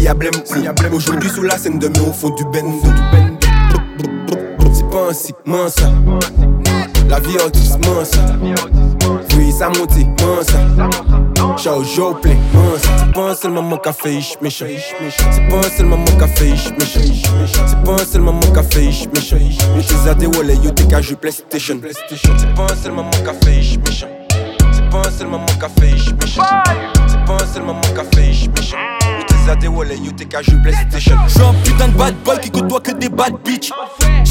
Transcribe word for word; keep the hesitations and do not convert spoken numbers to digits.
y'a blême. Aujourd'hui sous la scène, demain au fond du bendo. C'est pas ainsi, mince. La vie doucement ça. Oui, ça monte, mince. Ciao, Joe plein, mince. C'est pas un seul moment qu'a fait ish méchant. C'est pas un seul moment qu'a fait ish méchant. C'est pas un seul moment qu'a fait ish méchant. J'suis à des wallets, yo t'es qu'à jouer PlayStation. C'est pas un seul moment qu'a fait ish méchant. C'est pas un seul moment qu'a fait ish méchant. C'est pas un seul moment qu'a fait ish méchant. Yo t'es à des wallets, yo t'es qu'à jouer PlayStation. J'suis un putain de bad boy qui côtoie que des bad bitch.